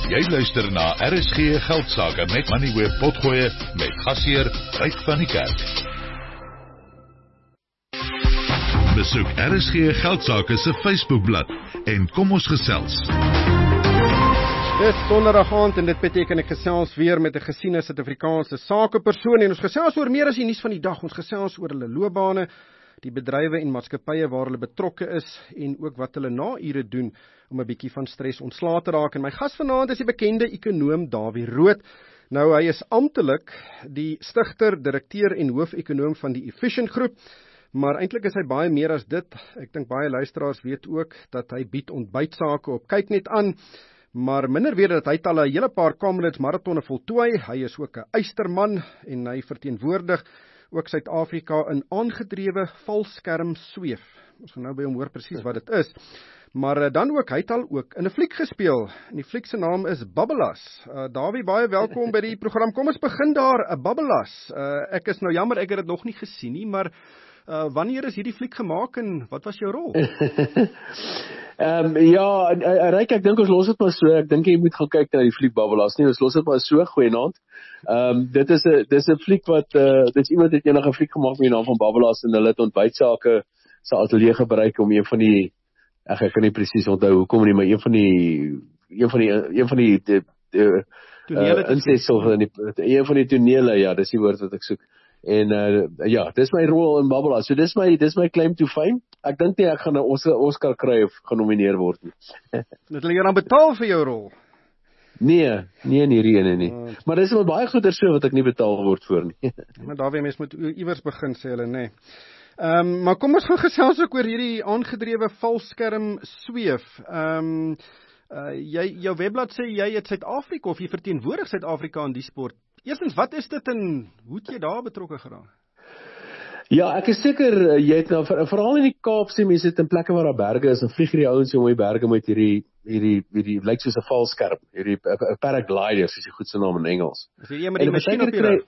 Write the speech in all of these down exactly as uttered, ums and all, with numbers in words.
Jy luister na R S G Geldsaake met Money Web Potgoe met gasheer Ryk van die Kerk. Besoek R S G Geldsaake se Facebookblad en kom ons gesels. Dis donderdag aand en dit beteken ek gesels weer met 'n gesiene Suid-Afrikaanse sakepersoon en ons gesels oor meer as die nuus van die dag. Ons gesels oor hulle loopbane, die bedrywe en maatskappye waar hulle betrokke is en ook wat hulle na ure doen om 'n bietjie van stres ontslae te raak. En my gas vanaand is die bekende ekonoom Dawie Rood. Nou hy is amptelik die stigter, direkteur en hoofekonoom van die Efficient Groep, maar eintlik is hy baie meer as dit. Ek dink baie luisteraars weet ook dat hy bied ontbytsake op Kyknet aan, maar minder weet dat hy al 'n hele paar Comrades marathonne voltooi. Hy is ook 'n eysterman en hy verteenwoordig ook Suid-Afrika in aangedrewe valskerm sweef. Ons gaan nou by hom hoor presies wat dit is. Maar dan ook, hy het al ook in 'n fliek gespeel. En die fliek se naam is Babbelas. Uh, Dawie, baie welkom by die program. Kom ons begin daar, 'n Babbelas. Uh, ek is nou jammer, ek het dit nog nie gesien nie, maar uh, wanneer is hierdie fliek gemaak en wat was jou rol? Um, ja, Ryk, ek dink ons los dit maar so. Ek dink jy moet gaan kyk na die fliek Babbelas nie. Ons los dit maar so, goeienaand. Um, dit is 'n dis 'n fliek wat uh, dit is iemand het enige fliek gemaak met die naam van Babbelas en hulle het ontbytsake se ateljee gebruik om een van die Ag ek kan nie presies onthou hoekom nie, maar een van die een van die een van die die, die tonele uh, insetsel in die een van die tonele, ja, dis die woord wat ek soek. En uh, ja, dis my rol in Babbelas. So dis my dis my claim to fame. Ek dink nie ek gaan 'n Oscar kry of genomineer word nie. Het hulle jou dan betaal vir jou rol? Nee, nee nie hierdie nie. Uh, maar dis wat baie goeder so wat ek nie betaal word vir nie. Maar Dawie, mens moet iewers begin sê hulle, nê. Nee. Um, maar kom ons gaan gesels ook oor hierdie aangedrewe valskerm sweef. Um, uh, jy, jou webblad sê jy het Suid-Afrika of jy verteenwoordig Suid-Afrika in die sport. Eerstens, wat is dit en hoe het jy daar betrokke geraak? Ja, ek is seker jy het nou veral in die Kaap sê mense dit in plekke waar daar berge is en vlieg hierdie ouens om die berge met hierdie hierdie hierdie lyk soos 'n valskerm, hierdie paragliders, is die goedse naam in Engels. Is dit een met die masjien op die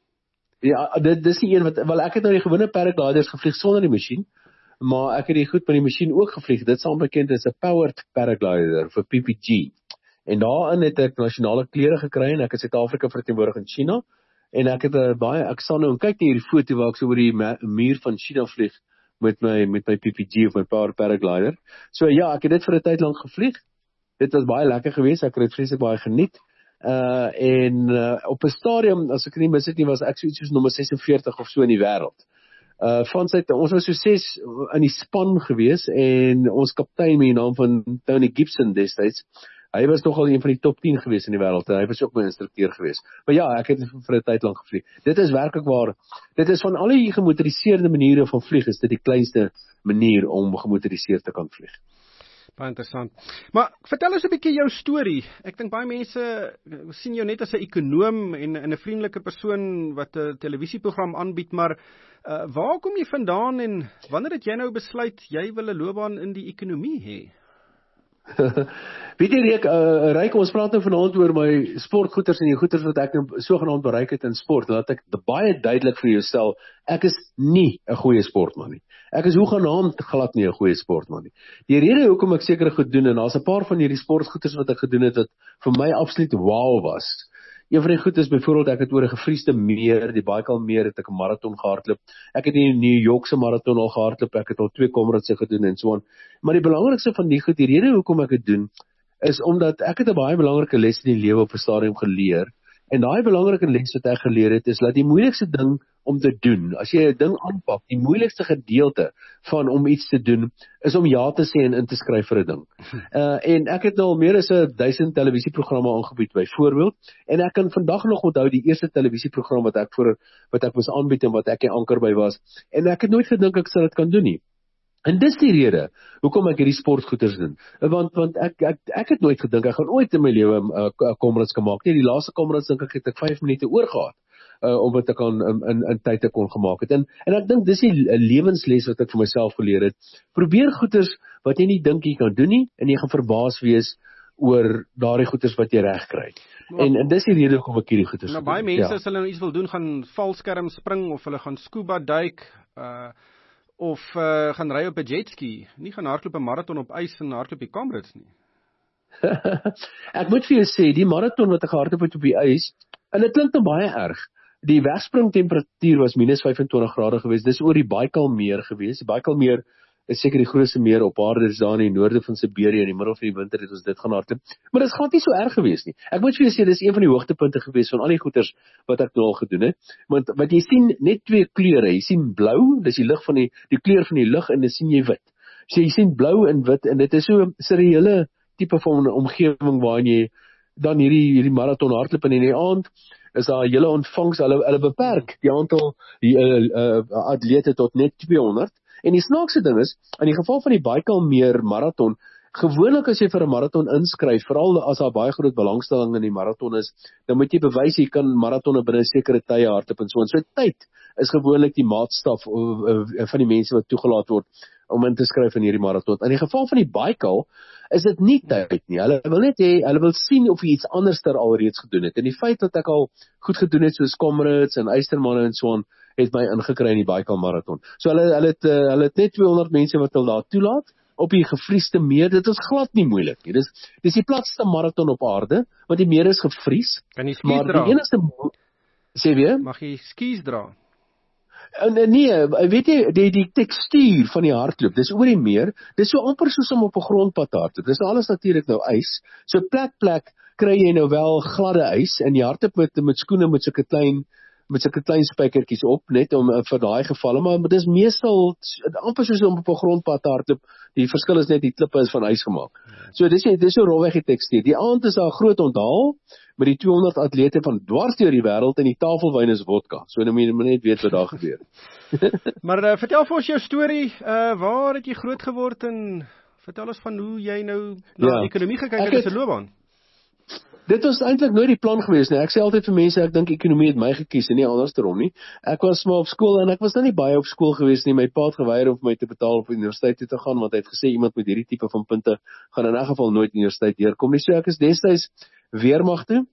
Ja, dit dis die een wat wel ek het nou die gewone paragliders gevlieg sonder die masjien, maar ek het die goed met die masjien ook gevlieg. Dit sal bekend as 'n powered paraglider vir P P G. En daarin het ek nasionale klere gekry en ek het Suid-Afrika verteenwoordig in China en ek het 'n baie ek sal nou en kyk net hierdie foto waar ek so oor die muur van China vlieg met my met my P P G of my powered paraglider. So ja, ek het dit vir 'n tyd lank gevlieg. Dit was baie lekker geweest. Ek het dit vreeslik baie geniet. Uh, en uh, op 'n stadium, as ek nie mis het nie, was ek so iets soos nommer ses en veertig of so in die wêreld. Uh, van sy, ons was so ses in die span gewees en ons kaptein met die naam van Tony Gibson destyds, hy was nogal een van die top tien gewees in die wêreld en hy was ook my instrukteur gewees. Maar ja, ek het vir 'n tyd lank gevlieg. Dit is werklik waar, dit is van al die gemotoriseerde maniere van vlieg, is dit die kleinste manier om gemotoriseerd te kan vlieg. Baie interessant. Maar vertel ons 'n bietjie jou storie. Ek dink baie mense sien jou net as 'n ekonoom en, en 'n vriendelike persoon wat 'n televisieprogram aanbied, maar uh, waar kom jy vandaan en wanneer het jy nou besluit jy wil 'n loopbaan in die ekonomie hê? Weet jy Ryk, uh, Ryk, ons praat nou vanaand oor my sportgoeders en die goeders wat ek nou sogenaamd bereik het in sport. Laat ek baie duidelik vir jou stel, ek is nie 'n goeie sportman nie. Ek is hoegenaamd glad nie 'n goeie sportman nie. Die rede hoekom ek sekere goed doen en daar's 'n paar van hierdie sportgoeders wat ek gedoen het wat vir my absoluut wow was. Een van die goed is byvoorbeeld ek het oor 'n gevriesde meer, die Baikal meer het ek 'n marathon gehardloop. Ek het die New York se marathon al gehardloop. Ek het al twee Comrades se gedoen en so aan. Maar die belangrikste van die goed, die rede hoekom ek dit doen, is omdat ek het 'n baie belangrike les in die lewe op 'n stadium geleer. En daai belangrike les wat ek geleer het is dat die moeilikste ding om te doen, as jy 'n ding aanpak, die moeilikste gedeelte van om iets te doen is om ja te sê en in te skryf vir 'n ding. Uh, en ek het nou al meer as 'n duisend televisieprogramme aangebied byvoorbeeld, en ek kan vandag nog onthou die eerste televisieprogram wat ek voor wat ek moes aanbied en wat ek die anker by was, en ek het nooit gedink ek sou dit kan doen nie. En dis die rede hoekom ek hierdie sportgoeders doen. Want want ek ek ek het nooit gedink ek gaan ooit in my lewe 'n uh, Comrades kan maak nie. Die laaste Comrades dink ek het ek vyf minute oor gehad uh, om dit te kan in in, in tyd te kon gemaak het. En en ek dink dis die lewensles wat ek vir myself geleer het. Probeer goeders wat jy nie dink jy kan doen nie en jy gaan verbaas wees oor daardie goeders wat jy reg kry. En en dis die rede hoekom ek hierdie goeders doen. Nou baie mense ja. as hulle nou iets wil doen, gaan valskerm spring of hulle gaan scuba duik, uh of uh, gaan ry op 'n jetski, nie gaan hardloop 'n marathon op ys en hardloop die Comrades nie. Ek moet vir jou sê, die marathon wat ek gehardloop het op die ys, en dit klink nou baie erg. Die wegspringtemperatuur was minus vyfentwintig grade geweest. Dis oor die Baikalmeer geweest. Die Baikalmeer is seker die grootste meer op aarde, dis daar in die noorde van Siberië, in die middel van die winter het ons dit gaan hardloop. Maar dit gaan nie so erg geweest nie. Ek moet vir jou sê, dis een van die hoogtepunte geweest van al die goeters wat ek nou al gedoen het. Want wat jy sien, net twee kleure. Jy sien blou, dis die lig van die die kleur van die lig, en dan sien jy wit. So jy sien blou en wit, en dit is so 'n seriële tipe van omgewing waarin jy dan hierdie hierdie marathon hardloop, en in die aand is daar 'n hele ontvangs, hulle hulle beperk die aantal die uh, uh, atlete tot net tweehonderd. En die snaakse ding is, in die geval van die Baikalmeer marathon, gewoonlik as jy vir 'n marathon inskryf, veral as daar baie groot belangstelling in die marathon is, dan moet jy bewys jy kan marathonne binne 'n sekere tye hardloop en so. En so tyd is gewoonlik die maatstaf van die mense wat toegelaat word om in te skryf in hierdie marathon. In die geval van die Baikal is dit nie tyd nie. Hulle wil net hê, hulle wil sien of jy iets anders ter alreeds gedoen het. En die feit dat ek al goed gedoen het soos Comrades en Eystermanne en so aan, het my ingekry in die Baikal marathon. So hulle hulle het uh, hulle het net tweehonderd mense wat hulle daar toelaat op die gevriesde meer. Dit is glad nie moeilik nie. Dis dis die platste marathon op aarde, want die meer is gevries. Kan jy skies maar dra? die enigste sê weer? Mag jy skies dra? Nee, weet jy, die, die tekstuur van die hardloop, dis oor die meer, dis so amper soos om op 'n grondpad te hardloop. Dis alles natuurlik nou ys. So plek plek kry jy nou wel gladde ys, en jy hardloop met met skoene met sulke klein met sulke klein spykertjies op, net om vir daai gevalle, maar, maar dis meestal amper soos om op 'n grondpad te hardloop. Die verskil is net die klippe is van ys gemaak. So dis dis so rowweg die tekstuur. Die aand is daar 'n groot onthaal met die tweehonderd atlete van dwars deur die wêreld, en die tafelwyn is vodka. So nou moet jy net weet wat daar gebeur. Maar uh, vertel vir ons jou storie, uh, waar het jy groot geword, en vertel ons van hoe jy nou na ja. ekonomie gekyk het as 'n loopbaan. Dit was eintlik nooit die plan gewees nie. Ek sê altyd vir mense, ek dink ekonomie het my gekies en nie andersom nie. Ek was maar op skool, en ek was nou nie baie op skool gewees nie. My pa het geweier om vir my te betaal om universiteit toe te gaan, want hy het gesê iemand met hierdie tipe van punte gaan in elk geval nooit universiteit deurkom nie. So ek is destyds weermag toe.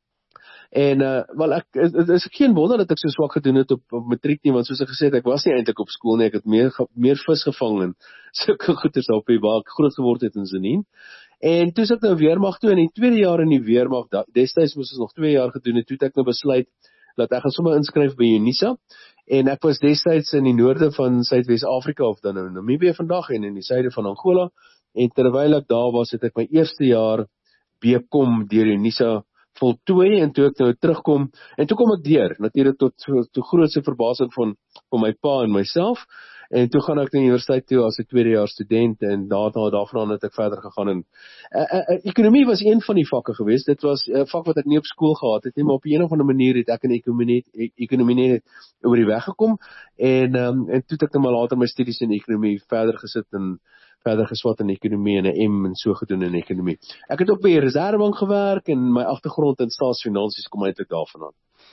En uh, wel ek dit is geen wonder dat ek so swak gedoen het op, op matriek nie, want soos ek gesê het, ek was nie eintlik op skool nie. Ek het meer meer vis gevang en sulke goeders op die waar ek groot geword het in Zenin. En toe ek nou weermag toe, in die tweede jaar in die weermag, destyds moes ons nog twee jaar gedoen het, toe het ek nou besluit dat ek gaan sommer inskryf by UNISA. En ek was destyds in die noorde van Suidwes-Afrika, of dan in Namibië vandag, en in die suide van Angola. En terwyl ek daar was, het ek my eerste jaar B Com deur UNISA voltooi, en toe ek nou terugkom, en toe kom ek deur, natuurlik tot, tot grootste verbasing van, van my pa en myself, en toe gaan ek na die universiteit toe as 'n tweedejaars student, en daarna daarvan het ek verder gegaan, en uh, uh, ekonomie was een van die vakke geweest. Dit was 'n uh, vak wat ek nie op skool gehad het nie, maar op 'n of ander manier het ek in ekonomie, ekonomie net oor die weg gekom, en, um, en toe het ek nou maar later my studies in ekonomie verder gesit, en verder geswat in ekonomie en 'n M en so gedoen in ekonomie. Ek het ook by die Reservebank gewerk, en my agtergrond in staatsfinansies kom eintlik daarvandaan.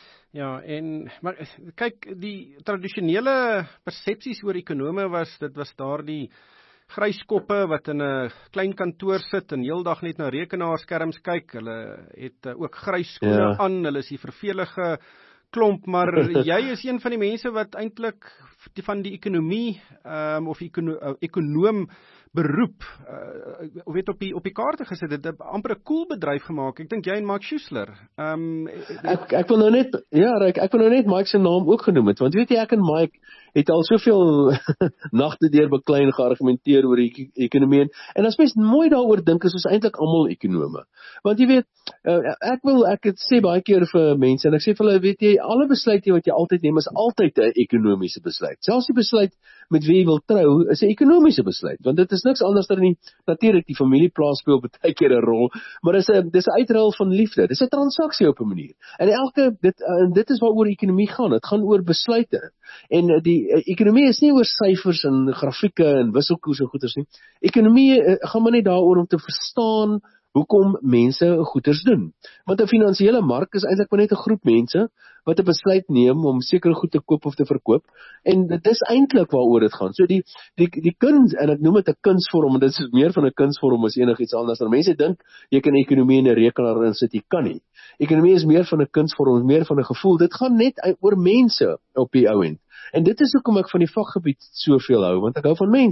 Ja, en maar kyk, die tradisionele persepsies oor ekonome was, dit was daardie gryskoppe wat in 'n klein kantoor sit en heeldag net na rekenaarskerms kyk. Hulle het uh, ook grys skoene ja. aan, hulle is die vervelige klomp, maar jy is een van die mense wat eintlik van die ekonomie um, of ekono, uh, ekonoom beroep, uh, weet op die op die kaarte gesit, dit het amper 'n cool bedryf gemaak. Ek dink jy en Mike Schuessler. Um, ek ek wil nou net ja, Ryk, ek wil nou net Mike se naam ook genoem het, want weet jy, ek en Mike het al soveel nagte deur beklein geargumenteer oor die ekonomie, en as mens mooi daaroor dink, is ons eintlik almal ekonome. Want jy weet, uh, ek wil ek het sê baie keer vir mense, en ek sê vir hulle, weet jy, alle besluite wat jy altyd neem is altyd 'n ekonomiese besluit. Selfs die besluit met wie jy wil trou is 'n ekonomiese besluit, want dit is niks anders dan nie, natuurlik die familieplaas speel baie keer 'n rol, maar dis 'n dis 'n uitruil van liefde. Dis 'n transaksie op 'n manier. En elke dit en dit is waaroor ekonomie gaan. Dit gaan oor besluite. En die ekonomie is nie oor syfers en grafieke en wisselkoerse goeders nie. Ekonomie gaan maar net daaroor om te verstaan hoekom mense goeders doen. Want 'n finansiële mark is eintlik maar net 'n groep mense wat 'n besluit neem om sekere goed te koop of te verkoop, en dit is eintlik waaroor dit gaan. So die die die kuns, en ek noem dit 'n kunsvorm, en dit is meer van 'n kunsvorm as enigiets anders. Dan mense dink jy kan ekonomie in 'n rekenaar insit, jy kan nie. Ekonomie is meer van 'n kunsvorm, meer van 'n gevoel. Dit gaan net oor mense op die ou end. En dit is hoekom ek van die vakgebied soveel hou, want ek hou van mense.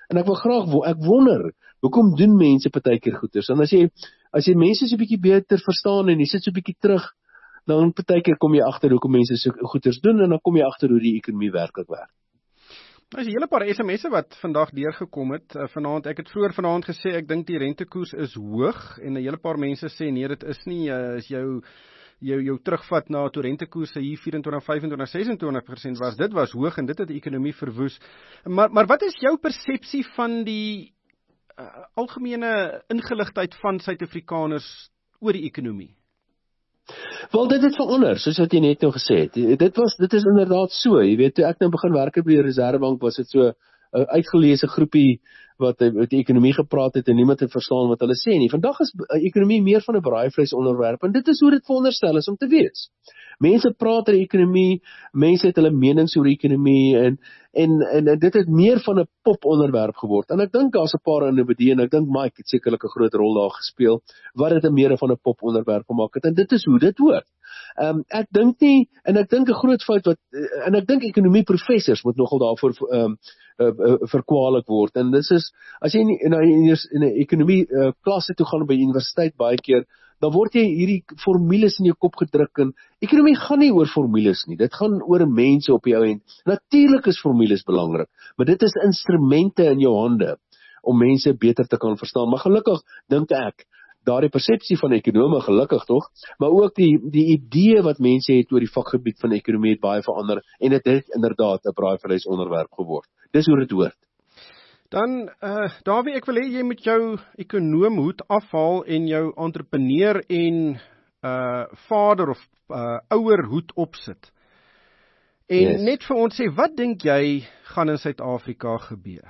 En ek wil graag, ek wonder, hoekom doen mense partykeer goeders? En as jy, as jy mense so 'n bietjie beter verstaan en jy sit so 'n bietjie terug, dan partykeer kom jy agter hoekom mense so goeders doen en dan kom jy agter hoe die ekonomie werklik werk. Daar is 'n hele paar S M S'e wat vandag deurgekom het. Uh, vanaand, ek het vroeër vanaand gesê ek dink die rentekoers is hoog en 'n hele paar mense sê nee, dit is nie, uh, as jou jou jou terugvat na toe rentekoerse hier vyf-en-twintig, vyf-en-twintig, ses-en-twintig persent was, dit was hoog en dit het die ekonomie verwoes. Maar maar wat is jou persepsie van die uh, algemene ingeligtheid van Suid-Afrikaners oor die ekonomie? Wel, dit het verander, soos wat jy net nou gesê het. Dit was, dit is inderdaad so, jy weet, toe ek nou begin werk by die Reservebank, was dit so 'n uitgeleese groepie wat met die ekonomie gepraat het en niemand het verstaan wat hulle sê nie. Vandag is ekonomie meer van 'n braaivleis onderwerp en dit is hoe dit veronderstel is om te wees. Mense praat oor die ekonomie, mense het hulle menings oor die ekonomie en en en, en dit het meer van 'n pop onderwerp geword. En ek dink daar's 'n paar individue en ek dink Mike het sekerlik 'n groot rol daar gespeel wat dit 'n meer van 'n pop onderwerp gemaak het en dit is hoe dit hoort. Ehm um, ek dink nie en ek dink 'n groot fout wat en ek dink ekonomie professors moet nogal daarvoor ehm um, uh, uh, verkwalik word. En dis is as jy in 'n in 'n ekonomie uh, klasse toe gaan by universiteit baie keer, dan word jy hierdie formules in jou kop gedruk en ekonomie gaan nie oor formules nie. Dit gaan oor mense op jou end. Natuurlik is formules belangrik, maar dit is instrumente in jou hande om mense beter te kan verstaan. Maar gelukkig dink ek daardie persepsie van ekonome gelukkig tog, maar ook die die idee wat mense het oor die vakgebied van ekonomie het baie verander en dit het inderdaad 'n braaivleis onderwerp geword. Dis hoe dit hoort. Dan, uh, Dawie, ek wil hê jy moet jou ekonoomhoed afhaal en jou entrepreneur en uh, vader of uh, ouer hoed opsit. En yes. net vir ons sê, wat dink jy gaan in Suid-Afrika gebeur?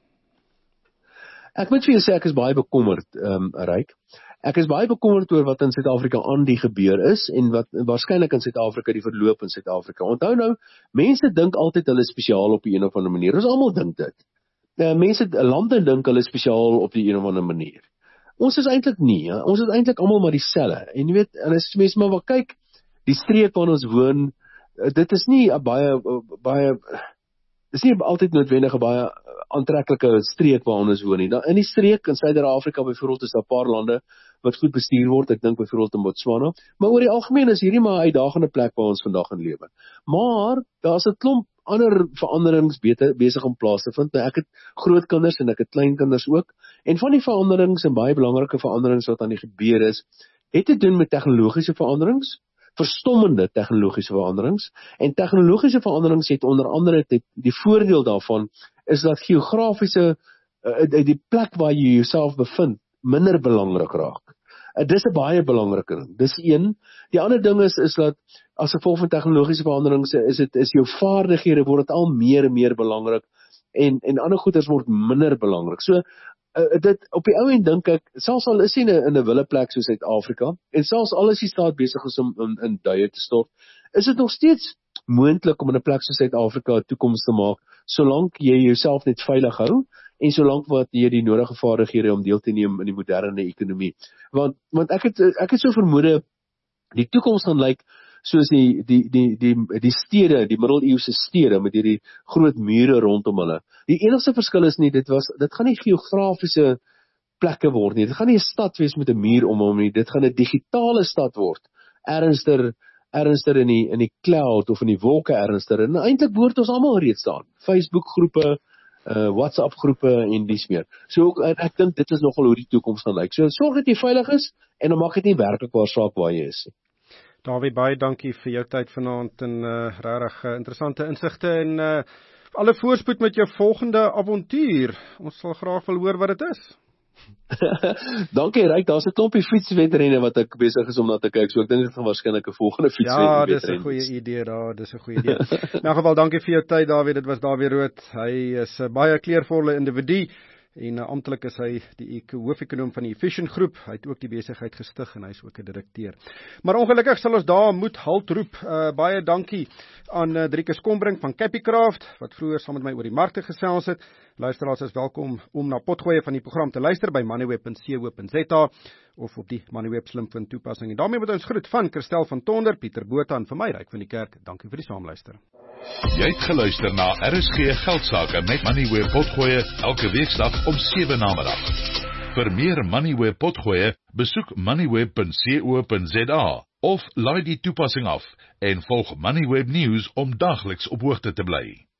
Ek moet vir jou sê, ek is baie bekommerd, um, Ryk. Ek is baie bekommerd oor wat in Suid-Afrika aan die gebeur is en wat waarskynlik in Suid-Afrika die verloop in Suid-Afrika. Onthou nou, mense dink altyd hulle is spesiaal op 'n of ander manier. Ons almal dink dit. Uh, mense, lande dink hulle is spesiaal op die een of ander manier. Ons is eintlik nie, ja? Ons is eintlik almal maar dieselfde. En jy weet, en as mense maar wat kyk, die streek waar ons woon, dit is nie 'n baie baie dis nie altyd noodwendig 'n baie aantreklike streek waar ons woon nie. Dan in die streek in Suider-Afrika byvoorbeeld is daar 'n paar lande wat goed bestuur word. Ek dink byvoorbeeld in Botswana, maar oor die algemeen is hierdie maar 'n uitdagende plek waar ons vandag in lewe. Maar daar's 'n klomp ander veranderings beter besig om plaas te vind. Nou, ek het grootkinders en ek het kleinkinders ook. En van die veranderings en baie belangrike veranderings wat aan die gebeur is, het te doen met tegnologiese veranderings, verstommende tegnologiese veranderings. En tegnologiese veranderings het onder andere die, die voordeel daarvan is dat geografiese uh, die plek waar jy jouself bevind minder belangrik raak. Uh, dis 'n baie belangrike ding. Dis een. Die ander ding is is dat as gevolg van tegnologiese veranderings is dit is jou vaardighede word dit al meer en meer belangrik en en ander goeders word minder belangrik. So uh, dit op die ou end dink ek, selfs al is jy in 'n in 'n wille plek soos Suid-Afrika en selfs al is die staat besig is om in, in duie te stort, is dit nog steeds moontlik om in 'n plek soos Suid-Afrika 'n toekoms te maak, solank jy jouself net veilig hou en solank wat jy die nodige vaardighede om deel te neem in die moderne ekonomie. Want want ek het ek het so vermoede die toekoms gaan lyk soos die die die die die stede, die middeleeuse stede met hierdie groot mure rondom hulle. Die enigste verskil is nie dit was dit gaan nie geografiese plekke word nie. Dit gaan nie 'n stad wees met 'n muur om hom nie. Dit gaan 'n digitale stad word. Ernster ernster in die in die cloud of in die wolke ernster. En eintlik behoort ons almal reeds staan. Facebook groepe, uh, WhatsApp groepe en dies meer. So ook, ek dink dit is nogal hoe die toekoms gaan lyk. So sorg dat jy veilig is en dan maak dit nie werklik waar saak waar jy is. Dawie, baie dankie vir jou tyd vanaand en uh, regtig uh, interessante insigte en uh, alle voorspoed met jou volgende avontuur. Ons sal graag wil hoor wat dit is. Dankie Ryk, daar's 'n klompie fietswedrenne wat ek besig is om na te kyk, so ek dink dit gaan waarskynlik 'n volgende fietswedren. Ja, dis 'n goeie idee daar, dis 'n goeie idee. In elk geval, dankie vir jou tyd Dawie, dit was Dawie Rood. Hy is 'n baie kleurvolle individu en uh, amptelik is hy die hoofekonoom van die Efficient Groep. Hy het ook die besigheid gestig en hy is ook 'n direkteur. Maar ongelukkig sal ons daar moet halt roep. Uh, baie dankie aan uh, Driekus Kombrink van Capicraft wat vroeër saam met my oor die markte gesels het. Luisteraars is welkom om na potgoeie van die program te luister by moneyweb punt co punt za of op die Moneyweb slimfoon toepassing. En daarmee moet ons groet van Christel van Tonder, Pieter Botha en vir my Ryk van die Kerk. Dankie vir die saamluister. Jy het geluister na R S G Geldsaake met Moneyweb Potgoe elke weeksdag om sewe namiddag. Vir meer Moneyweb Potgoe, besoek moneyweb punt co punt za of laai die toepassing af en volg Moneyweb News om dagliks op hoogte te bly.